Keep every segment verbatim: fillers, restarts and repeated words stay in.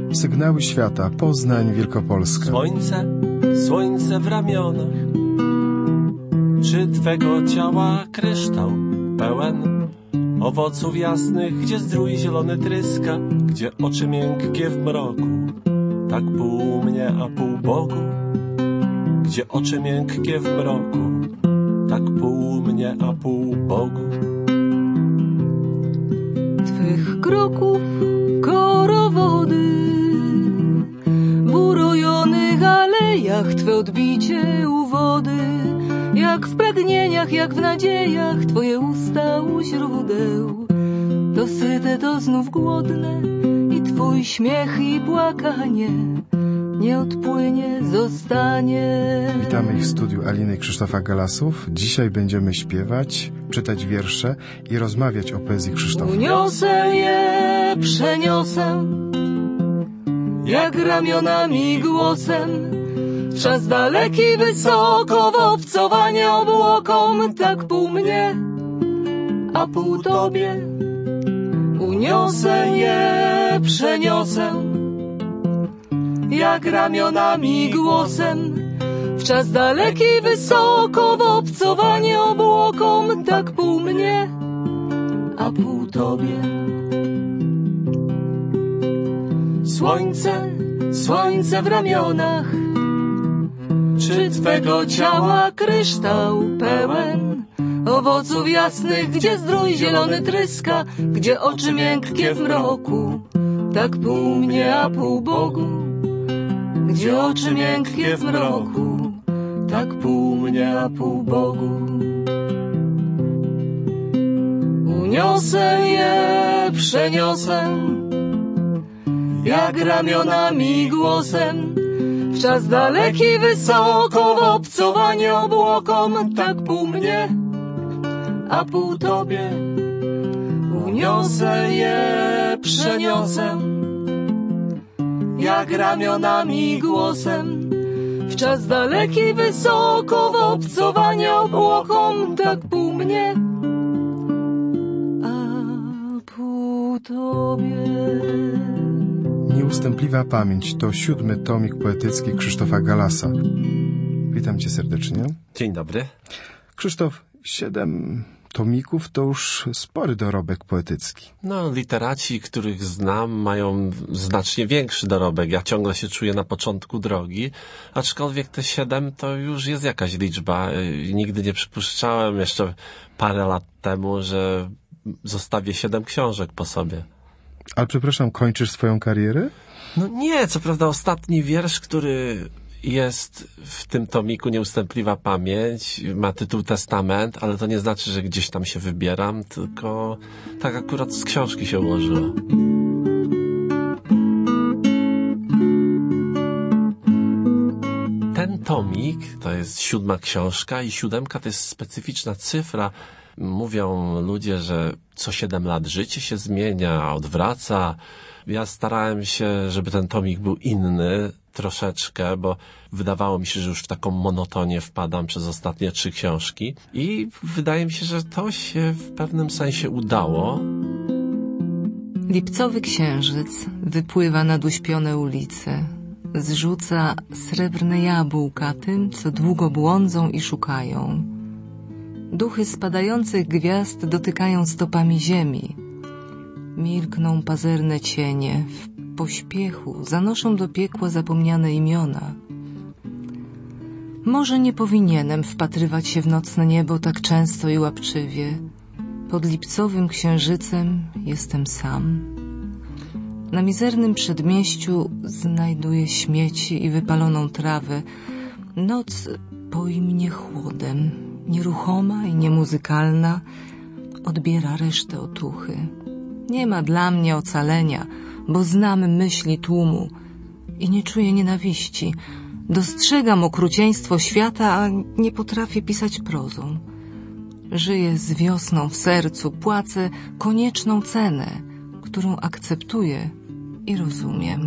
Sygnały świata, Poznań, Wielkopolska. Słońce, słońce w ramionach, czy twego ciała kryształ pełen owoców jasnych, gdzie zdrój zielony tryska, gdzie oczy miękkie w mroku, tak pół mnie, a pół Bogu. Gdzie oczy miękkie w mroku, tak pół mnie, a pół Bogu. Twych kroków korowody, w urojonych alejach Twe odbicie u wody, jak w pragnieniach, jak w nadziejach, Twoje usta u źródeł, to syte, to znów głodne i Twój śmiech i płakanie nie odpłynie, zostanie. Witamy ich w studiu Aliny i Krzysztofa Galasów. Dzisiaj będziemy śpiewać, czytać wiersze i rozmawiać o poezji Krzysztofa. Uniosę je, przeniosę, jak ramionami głosem, w czas daleki wysoko, w obcowanie obłokom, tak pół mnie, a pół Tobie. Uniosę je, przeniosę, jak ramionami głosem, w czas daleki wysoko, w obcowanie obłokom, tak pół mnie, a pół Tobie. Słońce, słońce w ramionach, czy Twego ciała kryształ pełen owoców jasnych, gdzie zdrój zielony tryska, gdzie oczy miękkie w mroku, tak pół mnie, a pół Bogu. Gdzie oczy miękkie w mroku, tak pół mnie, a pół Bogu. Uniosę je, przeniosę, jak ramionami głosem, w czas daleki wysoko, w obcowanie obłokom, tak pół mnie, a pół Tobie. Uniosę je, przeniosę, jak ramionami głosem, w czas daleki wysoko, w obcowanie obłokom, tak pół mnie, a pół Tobie. Nieustępliwa pamięć to siódmy tomik poetycki Krzysztofa Galasa. Witam Cię serdecznie. Dzień dobry. Krzysztof, siedem tomików to już spory dorobek poetycki. No, literaci, których znam, mają znacznie większy dorobek. Ja ciągle się czuję na początku drogi, aczkolwiek te siedem to już jest jakaś liczba. Nigdy nie przypuszczałem jeszcze parę lat temu, że zostawię siedem książek po sobie. Ale przepraszam, kończysz swoją karierę? No nie, co prawda ostatni wiersz, który jest w tym tomiku Nieustępliwa pamięć, ma tytuł Testament, ale to nie znaczy, że gdzieś tam się wybieram, tylko tak akurat z książki się ułożyło. Ten tomik to jest siódma książka i siódemka to jest specyficzna cyfra. Mówią ludzie, że co siedem lat życie się zmienia, odwraca. Ja starałem się, żeby ten tomik był inny troszeczkę, bo wydawało mi się, że już w taką monotonię wpadam przez ostatnie trzy książki i wydaje mi się, że to się w pewnym sensie udało. Lipcowy księżyc wypływa nad uśpione ulice, zrzuca srebrne jabłka tym, co długo błądzą i szukają. Duchy spadających gwiazd dotykają stopami ziemi. Milkną pazerne cienie, w pośpiechu zanoszą do piekła zapomniane imiona. Może nie powinienem wpatrywać się w nocne niebo tak często i łapczywie. Pod lipcowym księżycem jestem sam. Na mizernym przedmieściu znajduję śmieci i wypaloną trawę. Noc poi mnie chłodem. Nieruchoma i niemuzykalna, odbiera resztę otuchy. Nie ma dla mnie ocalenia, bo znam myśli tłumu i nie czuję nienawiści. Dostrzegam okrucieństwo świata, a nie potrafię pisać prozą. Żyję z wiosną w sercu, płacę konieczną cenę, którą akceptuję i rozumiem.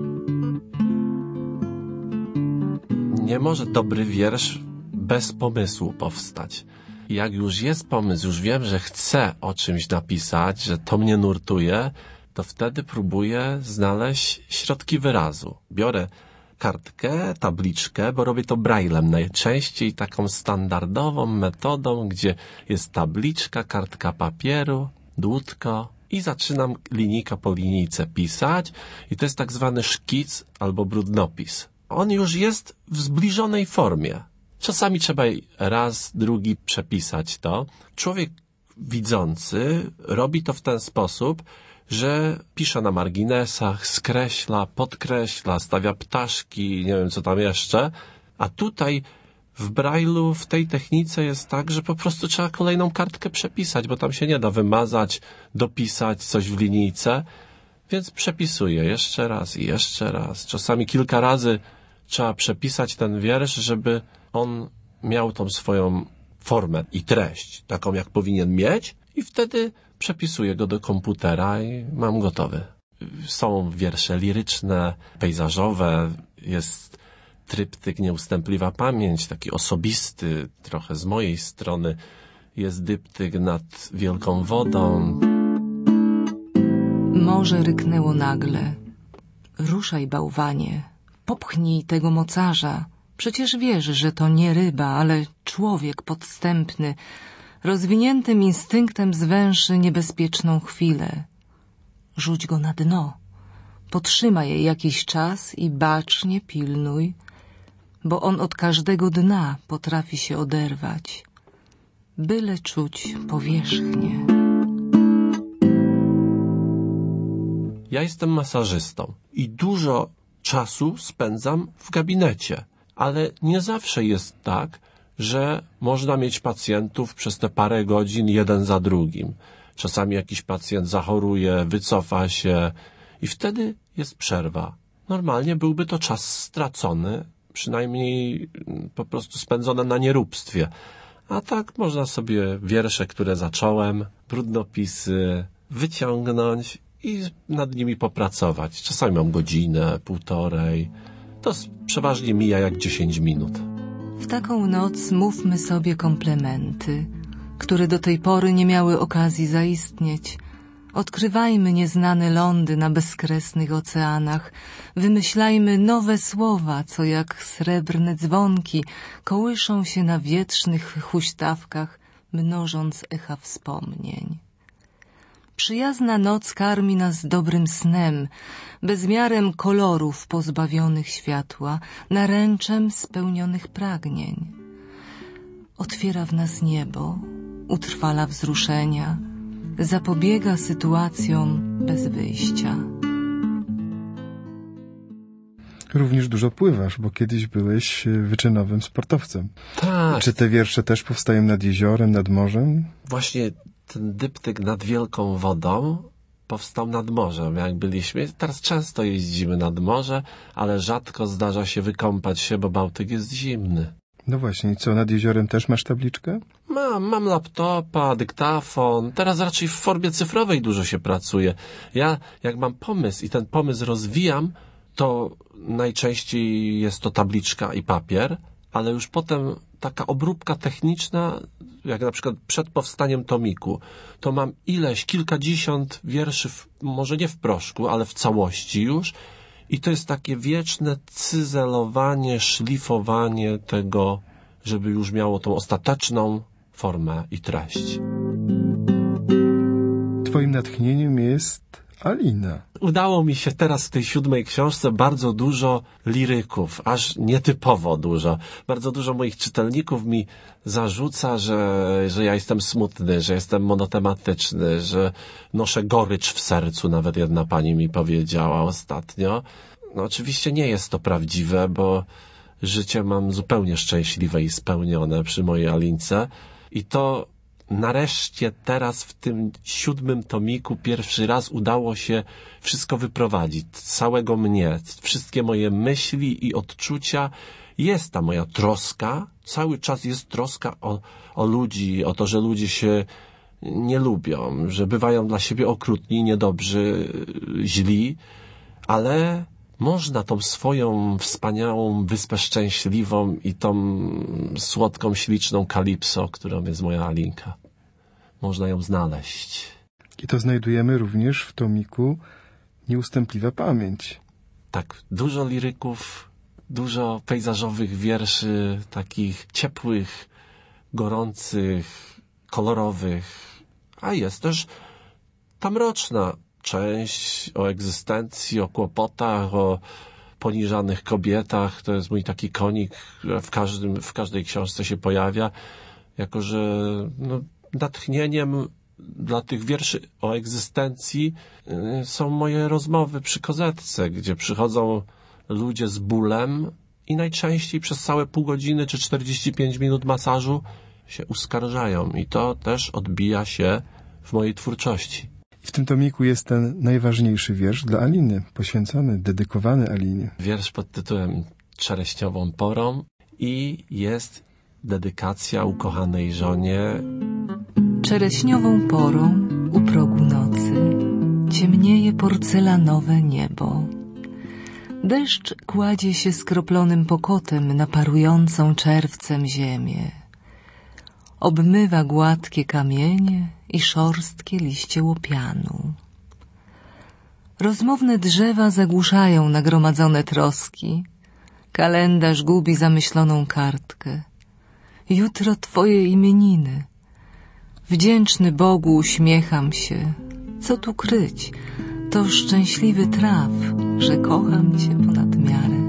Nie może dobry wiersz bez pomysłu powstać. Jak już jest pomysł, już wiem, że chcę o czymś napisać, że to mnie nurtuje, to wtedy próbuję znaleźć środki wyrazu. Biorę kartkę, tabliczkę, bo robię to braillem najczęściej, taką standardową metodą, gdzie jest tabliczka, kartka papieru, dłutko i zaczynam linijka po linijce pisać i to jest tak zwany szkic albo brudnopis. On już jest w zbliżonej formie. Czasami trzeba raz, drugi przepisać to. Człowiek widzący robi to w ten sposób, że pisze na marginesach, skreśla, podkreśla, stawia ptaszki, nie wiem co tam jeszcze. A tutaj w Braille'u, w tej technice jest tak, że po prostu trzeba kolejną kartkę przepisać, bo tam się nie da wymazać, dopisać coś w linijce. Więc przepisuję jeszcze raz i jeszcze raz. Czasami kilka razy trzeba przepisać ten wiersz, żeby on miał tą swoją formę i treść, taką jak powinien mieć i wtedy przepisuję go do komputera i mam gotowy. Są wiersze liryczne, pejzażowe, jest tryptyk Nieustępliwa Pamięć, taki osobisty, trochę z mojej strony, jest dyptyk Nad wielką wodą. Morze ryknęło nagle. Ruszaj, bałwanie, popchnij tego mocarza. Przecież wiesz, że to nie ryba, ale człowiek podstępny, rozwiniętym instynktem zwęszy niebezpieczną chwilę. Rzuć go na dno, potrzymaj je jakiś czas i bacznie pilnuj, bo on od każdego dna potrafi się oderwać, byle czuć powierzchnię. Ja jestem masażystą i dużo czasu spędzam w gabinecie, ale nie zawsze jest tak, że można mieć pacjentów przez te parę godzin jeden za drugim. Czasami jakiś pacjent zachoruje, wycofa się i wtedy jest przerwa. Normalnie byłby to czas stracony, przynajmniej po prostu spędzone na nieróbstwie. A tak można sobie wiersze, które zacząłem, brudnopisy wyciągnąć i nad nimi popracować. Czasami mam godzinę, półtorej. To przeważnie mija jak dziesięć minut. W taką noc mówmy sobie komplementy, które do tej pory nie miały okazji zaistnieć. Odkrywajmy nieznane lądy na bezkresnych oceanach. Wymyślajmy nowe słowa, co jak srebrne dzwonki kołyszą się na wietrznych huśtawkach, mnożąc echa wspomnień. Przyjazna noc karmi nas dobrym snem, bezmiarem kolorów pozbawionych światła, naręczem spełnionych pragnień. Otwiera w nas niebo, utrwala wzruszenia, zapobiega sytuacjom bez wyjścia. Również dużo pływasz, bo kiedyś byłeś wyczynowym sportowcem. Tak. Czy te wiersze też powstają nad jeziorem, nad morzem? Właśnie ten dyptyk Nad wielką wodą powstał nad morzem, jak byliśmy. Teraz często jeździmy nad morze, ale rzadko zdarza się wykąpać się, bo Bałtyk jest zimny. No właśnie, i co, nad jeziorem też masz tabliczkę? Mam, mam laptopa, dyktafon. Teraz raczej w formie cyfrowej dużo się pracuje. Ja, jak mam pomysł i ten pomysł rozwijam, to najczęściej jest to tabliczka i papier, ale już potem taka obróbka techniczna, jak na przykład przed powstaniem tomiku, to mam ileś, kilkadziesiąt wierszy, w, może nie w proszku, ale w całości już. I to jest takie wieczne cyzelowanie, szlifowanie tego, żeby już miało tą ostateczną formę i treść. Twoim natchnieniem jest Alina. Udało mi się teraz w tej siódmej książce bardzo dużo liryków, aż nietypowo dużo. Bardzo dużo moich czytelników mi zarzuca, że, że ja jestem smutny, że jestem monotematyczny, że noszę gorycz w sercu, nawet jedna pani mi powiedziała ostatnio. No oczywiście nie jest to prawdziwe, bo życie mam zupełnie szczęśliwe i spełnione przy mojej Alince i to nareszcie teraz w tym siódmym tomiku pierwszy raz udało się wszystko wyprowadzić, całego mnie, wszystkie moje myśli i odczucia. Jest ta moja troska, cały czas jest troska o, o ludzi, o to, że ludzie się nie lubią, że bywają dla siebie okrutni, niedobrzy, źli, ale można tą swoją wspaniałą Wyspę Szczęśliwą i tą słodką, śliczną kalipso, którą jest moja Alinka. Można ją znaleźć. I to znajdujemy również w tomiku Nieustępliwa pamięć. Tak, dużo liryków, dużo pejzażowych wierszy, takich ciepłych, gorących, kolorowych, a jest też ta mroczna część o egzystencji, o kłopotach, o poniżanych kobietach. To jest mój taki konik, który w każdym, w każdej książce się pojawia, jako że no, natchnieniem dla tych wierszy o egzystencji są moje rozmowy przy kozetce, gdzie przychodzą ludzie z bólem i najczęściej przez całe pół godziny czy czterdzieści pięć minut masażu się uskarżają. I to też odbija się w mojej twórczości. W tym tomiku jest ten najważniejszy wiersz dla Aliny, poświęcony, dedykowany Alinie. Wiersz pod tytułem Czereśniową porą i jest dedykacja ukochanej żonie. Czereśniową porą u progu nocy ciemnieje porcelanowe niebo. Deszcz kładzie się skroplonym pokotem na parującą czerwcem ziemię. Obmywa gładkie kamienie i szorstkie liście łopianu. Rozmowne drzewa zagłuszają nagromadzone troski. Kalendarz gubi zamyśloną kartkę. Jutro twoje imieniny. Wdzięczny Bogu uśmiecham się. Co tu kryć? To szczęśliwy traf, że kocham cię ponad miarę.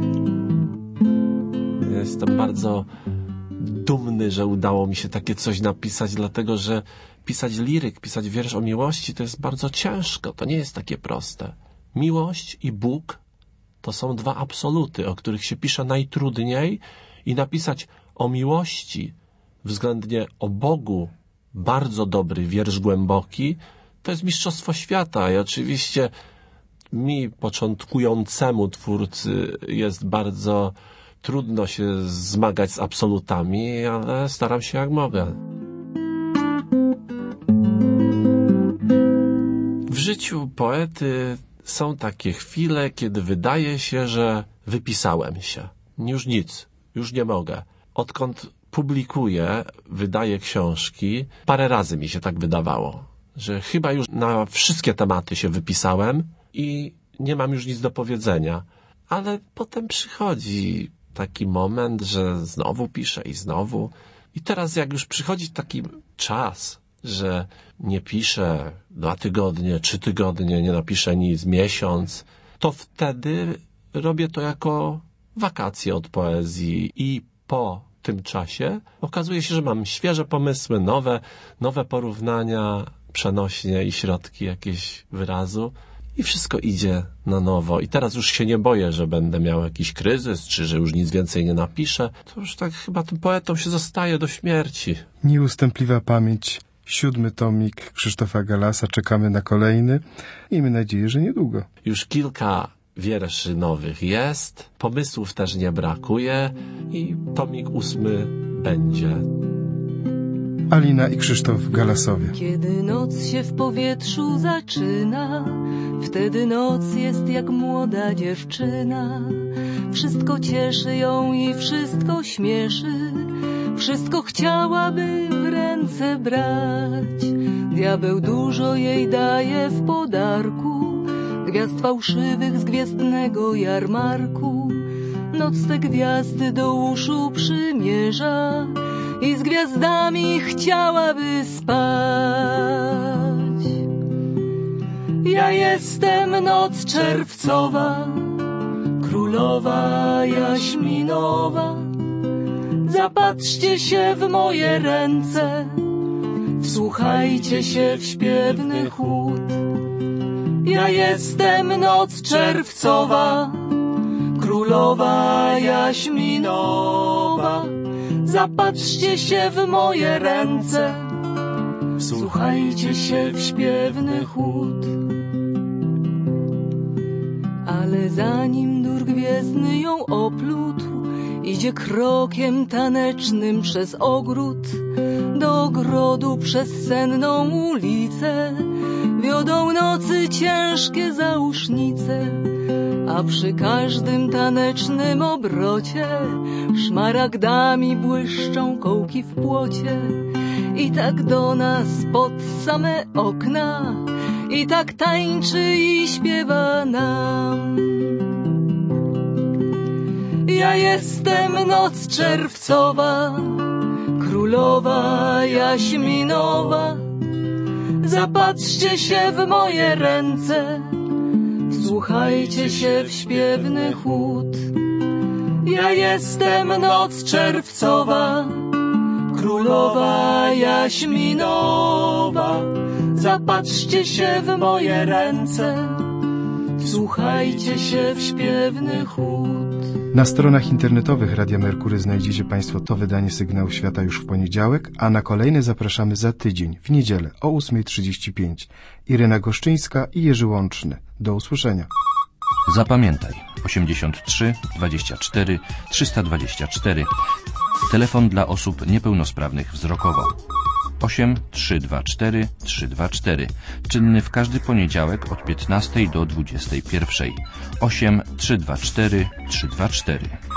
Jestem bardzo dumny, że udało mi się takie coś napisać, dlatego że pisać liryk, pisać wiersz o miłości to jest bardzo ciężko. To nie jest takie proste. Miłość i Bóg to są dwa absoluty, o których się pisze najtrudniej i napisać o miłości względnie o Bogu bardzo dobry wiersz głęboki to jest mistrzostwo świata i oczywiście mi, początkującemu twórcy, jest bardzo trudno się zmagać z absolutami, ale staram się jak mogę. W życiu poety są takie chwile, kiedy wydaje się, że wypisałem się. Już nic, już nie mogę. Odkąd publikuję, wydaję książki, parę razy mi się tak wydawało, że chyba już na wszystkie tematy się wypisałem i nie mam już nic do powiedzenia. Ale potem przychodzi taki moment, że znowu piszę i znowu. I teraz jak już przychodzi taki czas, że nie piszę dwa tygodnie, trzy tygodnie, nie napiszę nic, miesiąc, to wtedy robię to jako wakacje od poezji i po tym czasie okazuje się, że mam świeże pomysły, nowe, nowe porównania, przenośnie i środki jakieś wyrazu i wszystko idzie na nowo. I teraz już się nie boję, że będę miał jakiś kryzys, czy że już nic więcej nie napiszę. To już tak chyba tym poetą się zostaje do śmierci. Nieustępliwa pamięć, siódmy tomik Krzysztofa Galasa. Czekamy na kolejny. Miejmy nadzieję, że niedługo. Już kilka wierszy nowych jest, pomysłów też nie brakuje i tomik ósmy będzie. Alina i Krzysztof Galasowie. Kiedy noc się w powietrzu zaczyna, wtedy noc jest jak młoda dziewczyna. Wszystko cieszy ją i wszystko śmieszy, wszystko chciałaby w ręce brać. Diabeł dużo jej daje w podarku, gwiazd fałszywych z gwiezdnego jarmarku. Noc te gwiazdy do uszu przymierza i z gwiazdami chciałaby spać. Ja jestem noc czerwcowa, królowa jaśminowa. Zapatrzcie się w moje ręce, wsłuchajcie się w śpiewny chłód. Ja jestem noc czerwcowa, królowa jaśminowa. Zapatrzcie się w moje ręce, wsłuchajcie się w śpiewny chłód. Ale zanim dur gwiezdny ją oplótł, idzie krokiem tanecznym przez ogród. Do ogrodu przez senną ulicę wiodą nocy ciężkie zausznice, a przy każdym tanecznym obrocie szmaragdami błyszczą kołki w płocie. I tak do nas pod same okna i tak tańczy i śpiewa nam. Ja jestem noc czerwcowa, królowa jaśminowa. Zapatrzcie się w moje ręce, wsłuchajcie się w śpiewny chłód. Ja jestem noc czerwcowa, królowa jaśminowa. Zapatrzcie się w moje ręce, wsłuchajcie się w śpiewny chłód. Na stronach internetowych Radia Merkury znajdziecie Państwo to wydanie Sygnału Świata już w poniedziałek, a na kolejne zapraszamy za tydzień, w niedzielę o ósma trzydzieści pięć. Irena Goszczyńska i Jerzy Łączny. Do usłyszenia. Zapamiętaj: osiemdziesiąt trzy dwadzieścia cztery trzysta dwadzieścia cztery. Telefon dla osób niepełnosprawnych wzrokowo. osiem trzy dwa cztery trzy dwa cztery. Czynny w każdy poniedziałek od piętnastej do dwudziestej pierwszej. osiem trzy dwa cztery trzy dwa cztery.